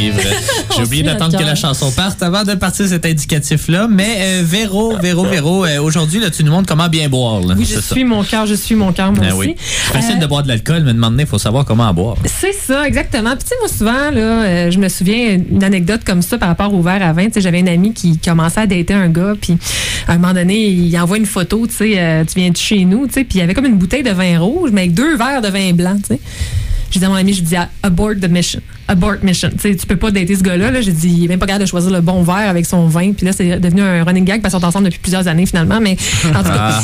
suivre. J'ai oublié d'attendre que la chanson parte avant de partir cet indicatif-là. Mais Véro, aujourd'hui, là, tu nous montres comment bien boire. Là. Oui, je suis mon cœur, moi aussi. C'est facile de boire de l'alcool, mais demander, il faut savoir comment en boire. C'est ça, exactement. Puis tu sais, moi, souvent, là, je me souviens d'une anecdote comme ça par rapport au verre à vin. Tu sais, j'avais une amie qui commençait à dater un gars, puis à un moment donné, il envoie une photo, tu sais, tu viens de chez nous, tu sais, puis il y avait comme une bouteille de vin rouge, mais avec 2 verres de vin blanc, tu sais. J'ai dit à mon ami, je dis abort the mission. Abort mission. Tu sais, tu peux pas dater ce gars-là. Là. J'ai dit, il est même pas capable de choisir le bon verre avec son vin. Puis là, c'est devenu un running gag parce qu'ils sont ensemble depuis plusieurs années finalement. Mais en tout cas,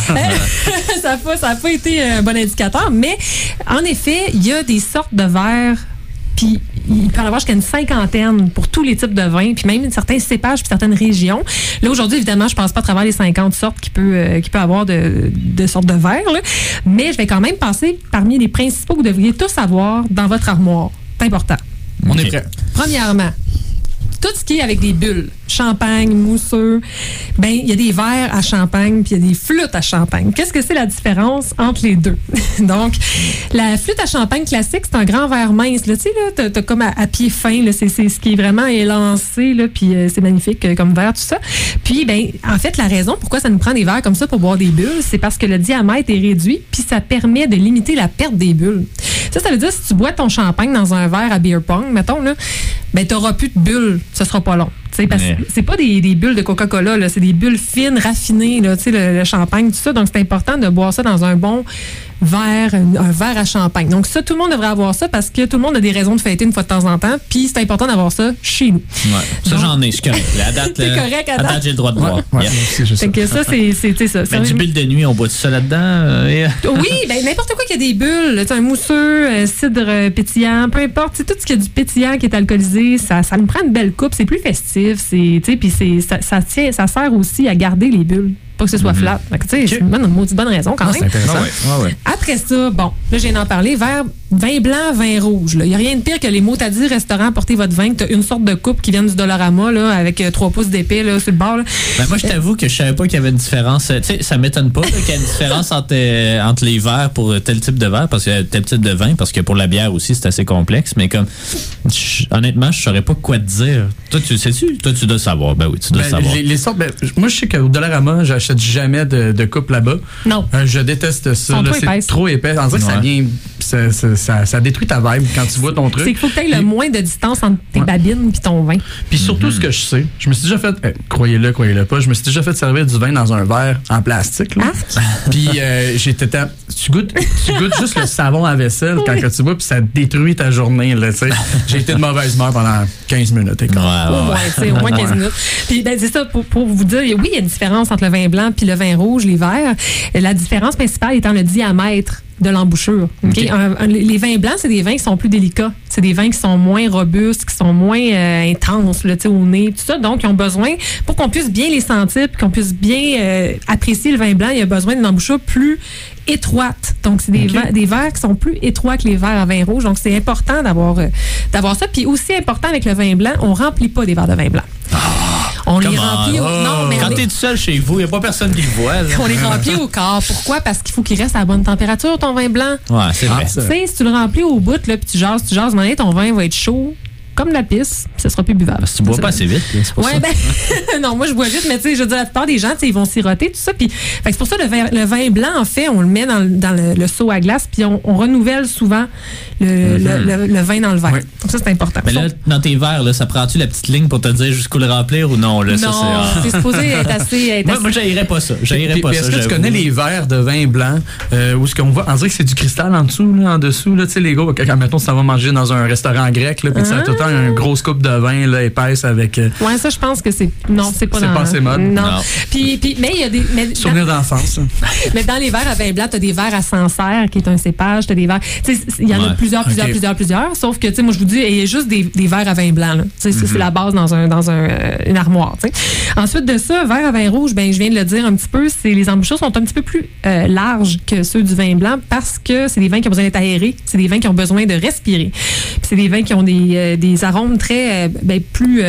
ça n'a pas été un bon indicateur. Mais en effet, il y a des sortes de verres. Puis il peut en avoir jusqu'à une 50aine pour tous les types de vins, puis même certains cépages puis certaines régions. Là, aujourd'hui, évidemment, je passe pas à travers les 50 sortes qu'il peut avoir de sortes de verres, là. Mais je vais quand même passer parmi les principaux que vous devriez tous avoir dans votre armoire. C'est important. On est prêt. Premièrement, tout ce qui est avec des bulles, champagne, mousseux, ben il y a des verres à champagne puis il y a des flûtes à champagne. Qu'est-ce que c'est la différence entre les deux? Donc, la flûte à champagne classique, c'est un grand verre mince. Tu sais, là, t'as comme à pied fin, là, c'est ce qui est vraiment élancé, là, puis c'est magnifique comme verre, tout ça. Puis, ben, en fait, la raison pourquoi ça nous prend des verres comme ça pour boire des bulles, c'est parce que le diamètre est réduit puis ça permet de limiter la perte des bulles. Ça veut dire si tu bois ton champagne dans un verre à beer pong, mettons, là, ben, t'auras plus de bulles, ce sera pas long. Parce que c'est pas des bulles de Coca-Cola, là, c'est des bulles fines, raffinées, là, le champagne, tout ça. Donc, c'est important de boire ça dans un bon verre, un verre à champagne. Donc, ça, tout le monde devrait avoir ça parce que tout le monde a des raisons de fêter une fois de temps en temps. Puis, c'est important d'avoir ça chez nous. Ouais. Ça, donc, j'en ai. C'est correct. À date, c'est correct, à date, j'ai le droit de boire. Ouais, fait que ça, c'est ça. Ben, du bulle de nuit, on boit tout ça là-dedans? Oui, ben n'importe quoi qui a des bulles. Un mousseux, cidre pétillant, peu importe. Tout ce qui a du pétillant qui est alcoolisé, ça nous prend une belle coupe. C'est plus festif. Puis ça sert aussi à garder les bulles. Pas que ce soit flat. C'est une bonne raison quand même. C'est intéressant. Ouais. Après ça, bon, là, j'ai d'en parler. Vin blanc, vin rouge. Il n'y a rien de pire que les mots t'as dit restaurant, apportez votre vin, que tu as une sorte de coupe qui vient du Dollarama là, avec 3 pouces d'épais là, sur le bord. Là. Ben, moi, je t'avoue que je savais pas qu'il y avait une différence. Tu sais, ça m'étonne pas là, qu'il y ait une différence entre les verres pour tel type de verre, parce qu'il y a tel type de vin, parce que pour la bière aussi, c'est assez complexe. Mais comme, honnêtement, je saurais pas quoi te dire. Toi, tu sais-tu? Toi, tu dois savoir. Ben oui, tu dois savoir. Les sortes, moi, je sais qu'au Dollarama, j'achète jamais de coupe là-bas. Non. Je déteste ça. Là, c'est trop épais. On dirait que ça vient. Ça détruit ta vibe quand tu vois ton truc. C'est qu'il faut que tu aies le moins de distance entre tes babines et ton vin. Puis surtout, ce que je sais, je me suis déjà fait, croyez-le pas, je me suis déjà fait servir du vin dans un verre en plastique. Là. Puis j'étais tu goûtes juste le savon à vaisselle quand que tu bois, puis ça détruit ta journée. Là, j'ai été de mauvaise humeur pendant 15 minutes. Au moins 15 minutes. Puis c'est ça, pour vous dire, oui, il y a une différence entre le vin blanc puis le vin rouge, les verres. La différence principale étant le diamètre de l'embouchure. Okay? Les vins blancs, c'est des vins qui sont plus délicats. C'est des vins qui sont moins robustes, qui sont moins intenses là, au nez, tout ça. Donc, ils ont besoin, pour qu'on puisse bien les sentir puis qu'on puisse bien apprécier le vin blanc, il y a besoin d'une embouchure plus étroite. Donc, c'est des verres qui sont plus étroits que les verres à vin rouge. Donc, c'est important d'avoir ça. Puis aussi important avec le vin blanc, on remplit pas des verres de vin blanc. On les remplit quand t'es tout seul chez vous, il n'y a pas personne qui le voit. Là. On les remplit au quart. Pourquoi? Parce qu'il faut qu'il reste à la bonne température, ton vin blanc. Ouais, c'est vrai. Tu sais, si tu le remplis au bout, là, puis tu jases, ton vin va être chaud. Comme la pisse, ça sera plus buvable. Parce que tu bois pas assez vite, c'est pour ça. Non, moi je bois vite, mais tu sais, je veux dire, la plupart des gens, ils vont siroter, tout ça. Puis, c'est pour ça le vin blanc, en fait, on le met dans le seau à glace, puis on renouvelle souvent le vin dans le verre. Ouais. Donc ça, c'est important. Mais là, dans tes verres, là, ça prend-tu la petite ligne pour te dire jusqu'où le remplir ou non? Là, non, ça, c'est supposé être assez... Moi, j'haïrais pas ça. Est-ce que tu connais les verres de vin blanc où ce qu'on voit, on dirait que c'est du cristal en dessous, là, en dessous, là, tu sais, les gars, quand mettons, ça va manger dans un restaurant grec, là, puis ça a tout le temps une grosse coupe de vin là, épaisse avec. Ouais, ça, je pense que c'est. Non, c'est pas dans. C'est pas assez mode. Non. Puis, mais il y a des. Souvenirs d'enfance. Mais dans les verres à vin blanc, t'as des verres à Sancerre, qui est un cépage, t'as des verres. Tu sais, il y en a plusieurs. Sauf que, tu sais, moi, je vous dis, il y a juste des verres à vin blanc, là. Tu sais, c'est la base dans une armoire, tu sais. Ensuite de ça, verre à vin rouge, ben, je viens de le dire un petit peu, les embouchures sont un petit peu plus larges que ceux du vin blanc parce que c'est des vins qui ont besoin d'être aérés. C'est des vins qui ont besoin de respirer. Puis c'est des vins qui ont des arômes très, plus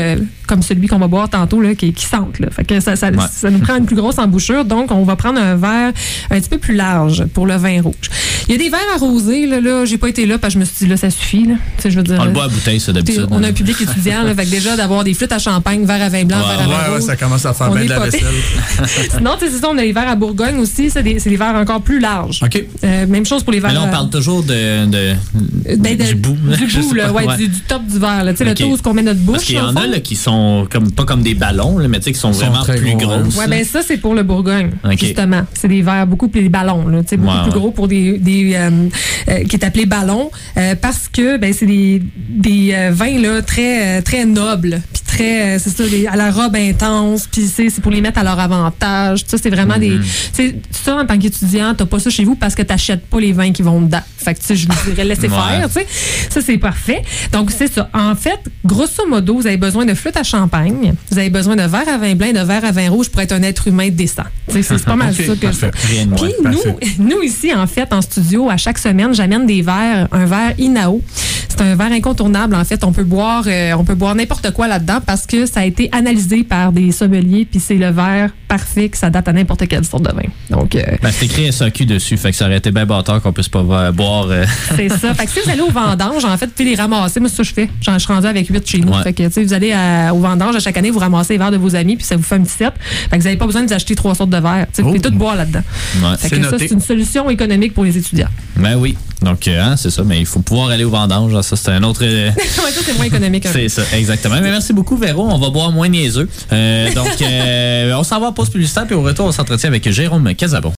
comme celui qu'on va boire tantôt, là, qui sente. Là. Fait que ça nous prend une plus grosse embouchure. Donc, on va prendre un verre un petit peu plus large pour le vin rouge. Il y a des verres arrosés. Là, j'ai pas été là parce que je me suis dit, là, ça suffit. Là. Je veux dire, on le boit à bouteille, ça, d'habitude. On a un public étudiant. Là, fait que déjà, d'avoir des flûtes à champagne, verre à vin blanc, verre à vin rouge. Ça commence à faire bien de la vaisselle. Sinon, c'est ça, on a les verres à Bourgogne aussi. C'est des verres encore plus larges. OK. Même chose pour les verres. Mais là, on parle toujours du bout. Du bout, là, du top du verre. Là, le tour où on met notre bouche. Parce qu'il y en a là, qui sont pas comme des ballons, là, mais qui sont vraiment plus grosses. Oui, bien ça, c'est pour le Bourgogne, justement. C'est des verres beaucoup plus ballons, là, beaucoup plus gros pour des qui est appelé ballon, parce que c'est des vins là, très, très nobles, puis très, c'est ça, à la robe intense, puis c'est pour les mettre à leur avantage. Ça, c'est vraiment ça, en tant qu'étudiant, t'as pas ça chez vous parce que t'achètes pas les vins qui vont dedans. Fait que, je vous dirais, laissez faire, tu sais. Ça, c'est parfait. Donc, c'est ça. En fait, grosso modo, vous avez besoin de flûte à champagne, vous avez besoin de verre à vin blanc, de verre à vin rouge pour être un être humain décent. C'est pas mal ça que ça. Puis, nous, ici, en fait, en studio, à chaque semaine, j'amène un verre Inao. C'est un verre incontournable, en fait. On peut boire n'importe quoi là-dedans parce que ça a été analysé par des sommeliers, puis c'est le verre parfait que ça date à n'importe quelle sorte de vin. Donc, c'est écrit SAQ dessus, fait que ça aurait été bien bâtard qu'on puisse pas boire. C'est ça. Fait que si vous allez aux vendanges, en fait, puis les ramasser, moi, c'est ça que je fais. Je suis rendue avec 8 chez nous. Fait que, vous allez aux vendanges à chaque année, vous ramassez les verres de vos amis, puis ça vous fait un petit set. Fait que vous n'avez pas besoin de vous acheter 3 sortes de verres. Vous pouvez tout boire là-dedans. Fait que ça, c'est une solution économique pour les étudiants. Ben oui. Donc, c'est ça, mais il faut pouvoir aller aux vendanges. Ça, c'est un autre. Ça, c'est moins économique. C'est ça, exactement. Mais merci beaucoup, Véro. On va boire moins niaiseux. Donc, on s'en va en pause publicitaire, puis au retour, on s'entretient avec Jérôme Casabon.